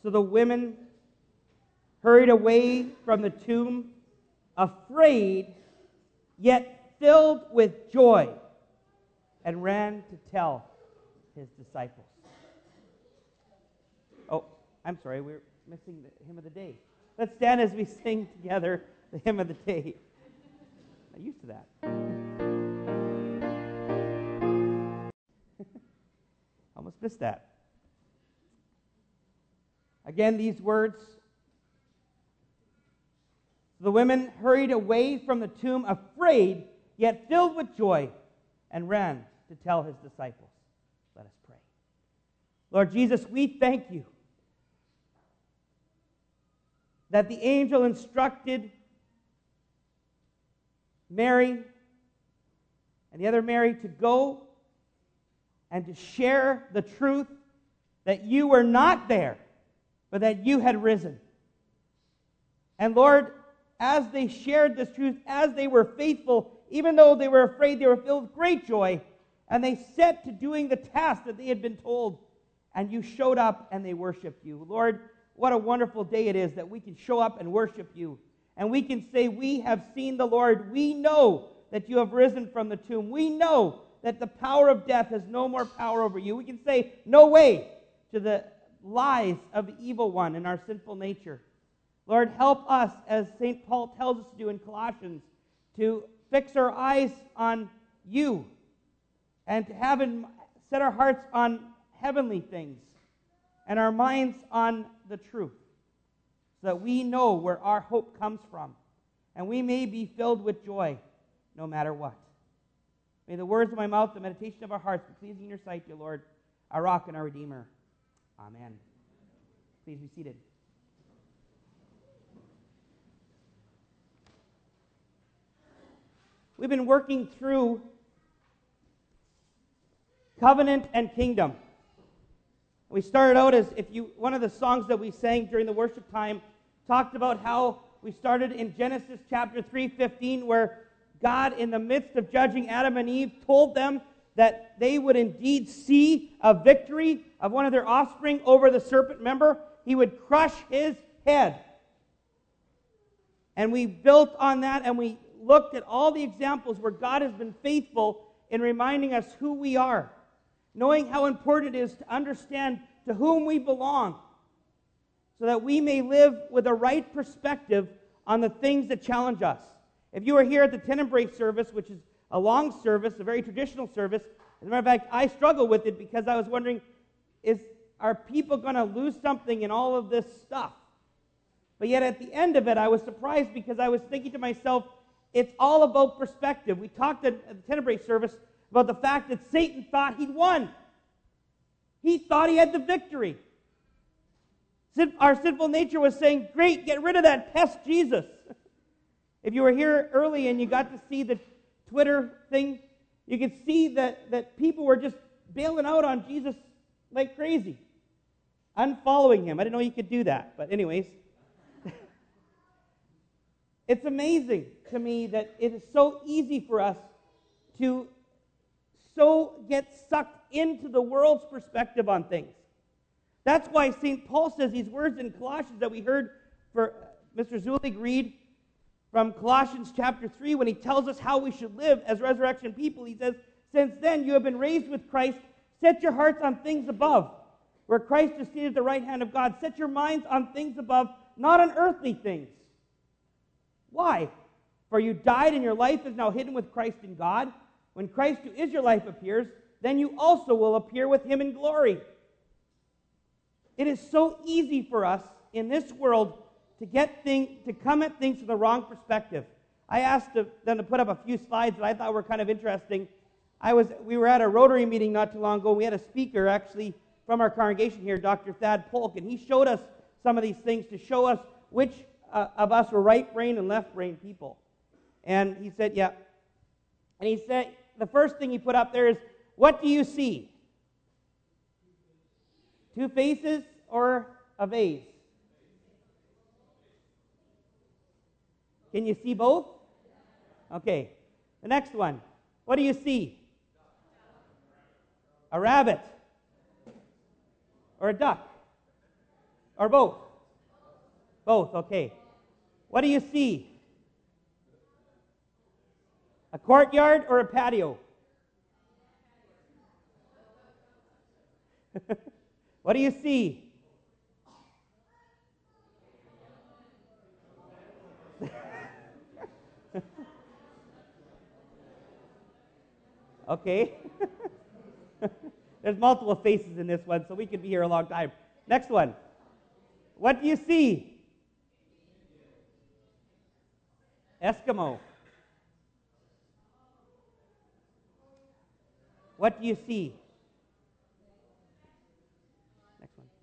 So the women hurried away from the tomb, afraid, yet filled with joy, and ran to tell his disciples. Oh, I'm sorry, we're missing the hymn of the day. Let's stand as we sing together the hymn of the day. I'm used to that. Almost missed that. Again, these words. The women hurried away from the tomb, afraid, yet filled with joy, and ran to tell his disciples. Let us pray. Lord Jesus, we thank you that the angel instructed Mary and the other Mary to go and to share the truth that you were not there, but that you had risen. And Lord, as they shared this truth, as they were faithful, even though they were afraid, they were filled with great joy, and they set to doing the task that they had been told, and you showed up and they worshiped you. Lord, what a wonderful day it is that we can show up and worship you, and we can say, we have seen the Lord. We know that you have risen from the tomb. We know that the power of death has no more power over you. We can say, no way to the lies of the evil one in our sinful nature. Lord, help us, as St. Paul tells us to do in Colossians, to fix our eyes on you and to set our hearts on heavenly things and our minds on the truth, so that we know where our hope comes from and we may be filled with joy no matter what. May the words of my mouth, the meditation of our hearts be pleasing in your sight, dear Lord, our rock and our Redeemer. Amen. Please be seated. We've been working through covenant and kingdom. We started out one of the songs that we sang during the worship time talked about how we started in Genesis chapter 3:15, where God, in the midst of judging Adam and Eve, told them that they would indeed see a victory of one of their offspring over the serpent. Remember, he would crush his head. And we built on that, and we looked at all the examples where God has been faithful in reminding us who we are, knowing how important it is to understand to whom we belong, so that we may live with a right perspective on the things that challenge us. If you were here at the Tenebrae service, which is a long service, a very traditional service, as a matter of fact, I struggle with it because I was wondering, are people going to lose something in all of this stuff? But yet at the end of it, I was surprised because I was thinking to myself, it's all about perspective. We talked at the Tenebrae service about the fact that Satan thought he'd won. He thought he had the victory. Our sinful nature was saying, great, get rid of that pest Jesus. If you were here early and you got to see the Twitter thing, you could see that people were just bailing out on Jesus like crazy, unfollowing him. I didn't know you could do that, but anyways. It's amazing to me that it is so easy for us to so get sucked into the world's perspective on things. That's why St. Paul says these words in Colossians that we heard for Mr. Zulig read from Colossians chapter 3, when he tells us how we should live as resurrection people. He says, since then you have been raised with Christ, set your hearts on things above, where Christ is seated at the right hand of God. Set your minds on things above, not on earthly things. Why? For you died, and your life is now hidden with Christ in God. When Christ, who is your life, appears, then you also will appear with him in glory. It is so easy for us in this world to come at things from the wrong perspective. I asked them to put up a few slides that I thought were kind of interesting. We were at a Rotary meeting not too long ago. We had a speaker actually from our congregation here, Dr. Thad Polk, and he showed us some of these things to show us which of us were right-brained and left-brained people. And he said, yeah. And he said, the first thing he put up there is, what do you see? Two faces or a vase? Can you see both? Okay. The next one. What do you see? A rabbit. Or a duck. Or both? Both, okay. What do you see? A courtyard or a patio? What do you see? Okay. There's multiple faces in this one, so we could be here a long time. Next one. What do you see? Eskimo. What do you see? Next one.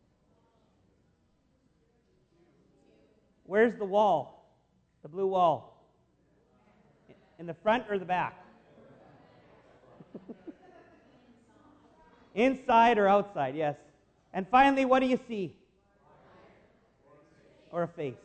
Where's the wall? The blue wall? In the front or the back? Inside or outside, yes. And finally, what do you see? Or a face?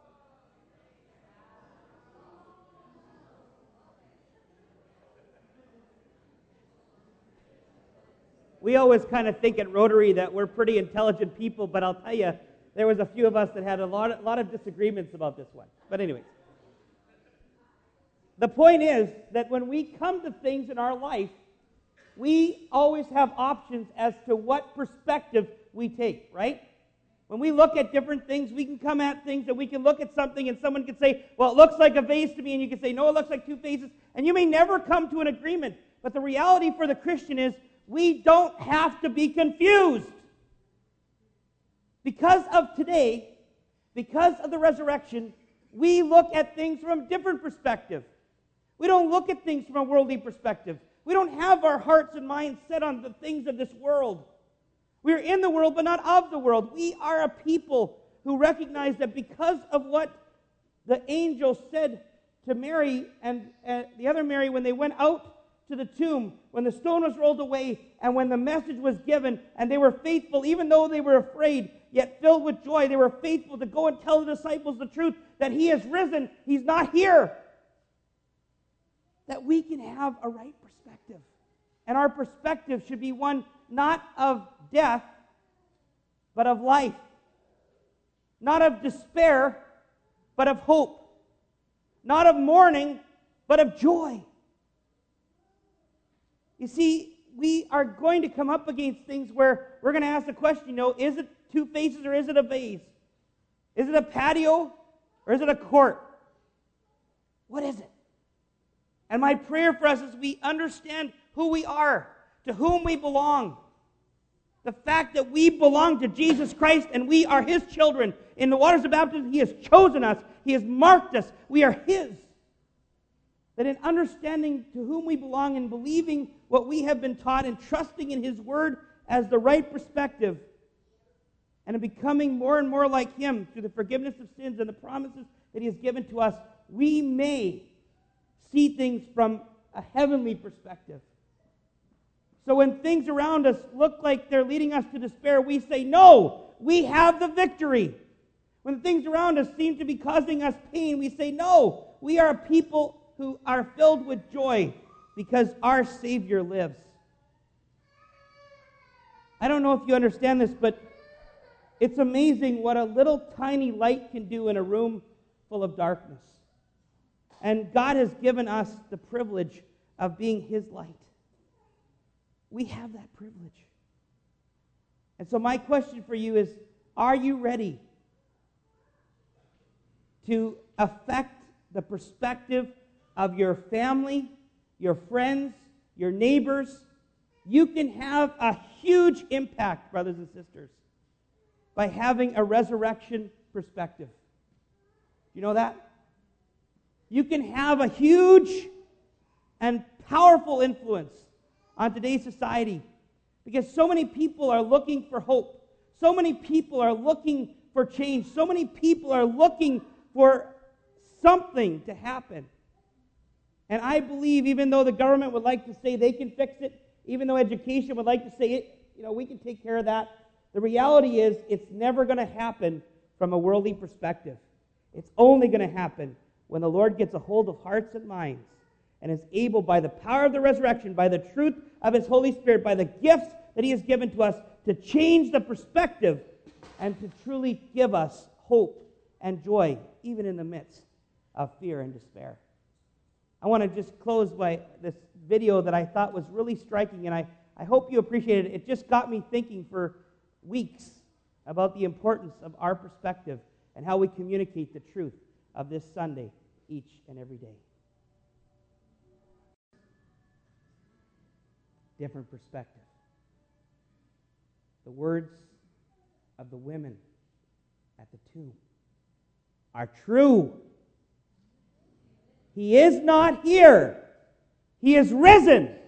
We always kind of think at Rotary that we're pretty intelligent people, but I'll tell you, there was a few of us that had a lot of disagreements about this one. But anyways, the point is that when we come to things in our life, we always have options as to what perspective we take, right? When we look at different things, we can come at things and we can look at something and someone can say, well, it looks like a vase to me, and you can say, no, it looks like two faces, and you may never come to an agreement. But the reality for the Christian is we don't have to be confused. Because of today, because of the resurrection, we look at things from a different perspective. We don't look at things from a worldly perspective. We don't have our hearts and minds set on the things of this world. We're in the world, but not of the world. We are a people who recognize that because of what the angel said to Mary and the other Mary when they went out to the tomb, when the stone was rolled away, and when the message was given, and they were faithful, even though they were afraid, yet filled with joy, they were faithful to go and tell the disciples the truth, that he has risen, he's not here. That we can have a right perspective. And our perspective should be one not of death, but of life. Not of despair, but of hope. Not of mourning, but of joy. You see, we are going to come up against things where we're going to ask the question, is it two faces or is it a vase? Is it a patio or is it a court? What is it? And my prayer for us is we understand who we are, to whom we belong. The fact that we belong to Jesus Christ and we are His children. In the waters of baptism, He has chosen us. He has marked us. We are His. That in understanding to whom we belong and believing what we have been taught and trusting in His Word as the right perspective and in becoming more and more like Him through the forgiveness of sins and the promises that He has given to us, we may see things from a heavenly perspective. So when things around us look like they're leading us to despair, we say, no, we have the victory. When things around us seem to be causing us pain, we say, no, we are a people who are filled with joy because our Savior lives. I don't know if you understand this, but it's amazing what a little tiny light can do in a room full of darkness. And God has given us the privilege of being His light. We have that privilege. And so my question for you is, are you ready to affect the perspective of your family, your friends, your neighbors? You can have a huge impact, brothers and sisters, by having a resurrection perspective. You know that? You can have a huge and powerful influence on today's society because so many people are looking for hope. So many people are looking for change. So many people are looking for something to happen. And I believe even though the government would like to say they can fix it, even though education would like to say it, we can take care of that, the reality is it's never going to happen from a worldly perspective. It's only going to happen when the Lord gets a hold of hearts and minds and is able, by the power of the resurrection, by the truth of His Holy Spirit, by the gifts that He has given to us, to change the perspective and to truly give us hope and joy, even in the midst of fear and despair. I want to just close by this video that I thought was really striking, and I hope you appreciate it. It just got me thinking for weeks about the importance of our perspective and how we communicate the truth of this Sunday each and every day. Different perspective. The words of the women at the tomb are true. He is not here. He is risen.